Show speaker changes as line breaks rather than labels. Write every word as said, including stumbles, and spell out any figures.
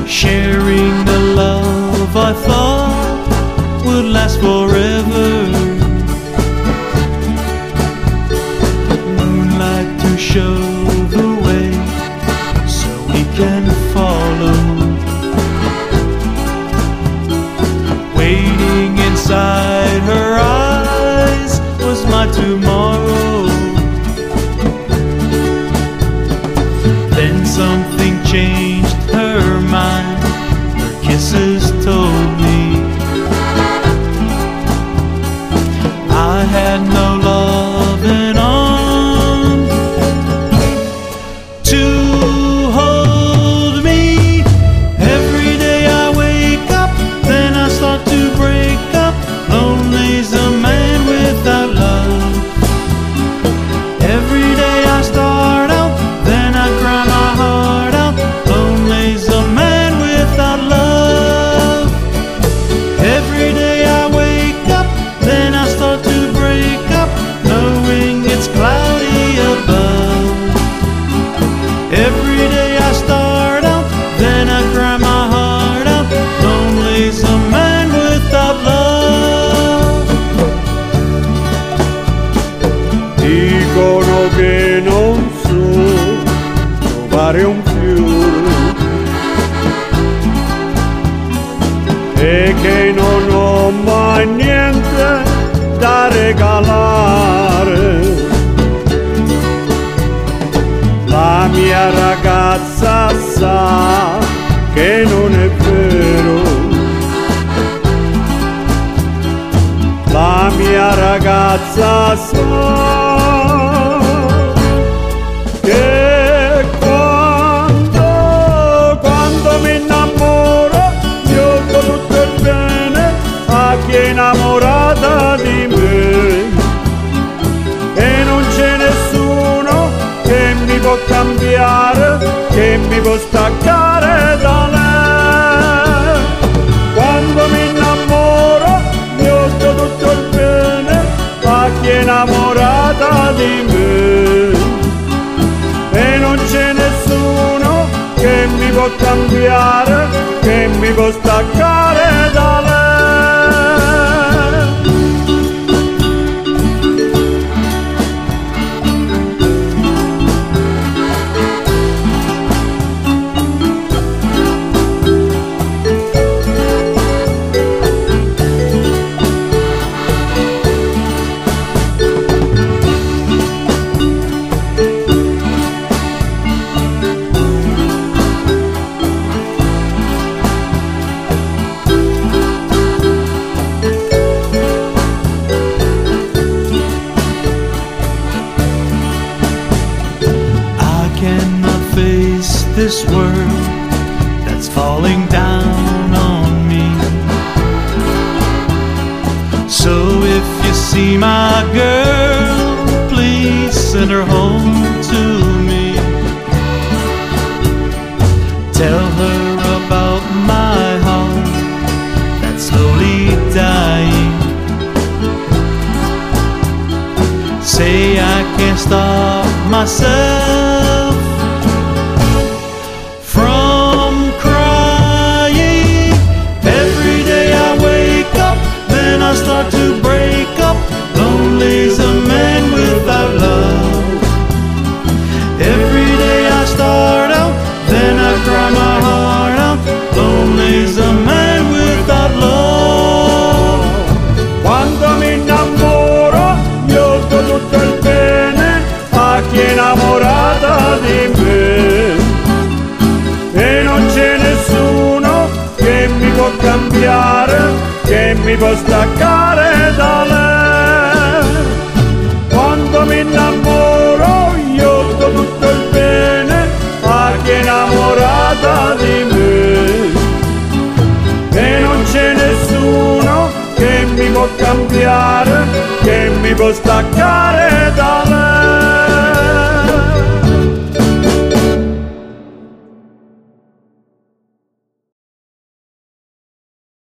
sharing the love I thought would last forever. Moonlight to show the way so we can follow. Waiting inside her eyes was my tomorrow. Then something changed her mind. Her kisses told me I had no loving on to hold me. Every day I wake up, then I start to break up. Lonely's a man without love. Every day I start out, then I cry my heart out. Lonely's a man without love. Every day I wake up, then I start to break up, knowing it's cloudy above. Every day I start out, then I cry my heart out. Lonely's a man without love.
Dicono che non so trovare un fiore e che non ho mai niente da regalare. La mia ragazza sa che non è vero. La mia ragazza sa che quando, quando mi innamoro io do tutto il bene a chi è innamorata di me, e non c'è nessuno che mi può cambiare, che mi può staccare da lei. Quando mi innamoro io do tutto il bene a chi è innamorata di me, e non c'è nessuno che mi può cambiare, che mi può staccare da lei.
This world that's falling down on me. So if you see my girl, please send her home to me. Tell her about my heart that's slowly dying. Say I can't stop myself from crying. Every day I wake up, then I start to break up. Lonely's a man without love. Every day I start out, then I cry my heart out. Lonely's a man without love.
Quando mi innamoro io do tutto il bene a chi è innamorata di me, e non c'è nessuno che mi può cambiare, che mi può staccare da lei. Quando mi innamoro io do tutto il bene a chi è innamorata di me, e non c'è nessuno che mi può cambiare, che mi può staccare da lei.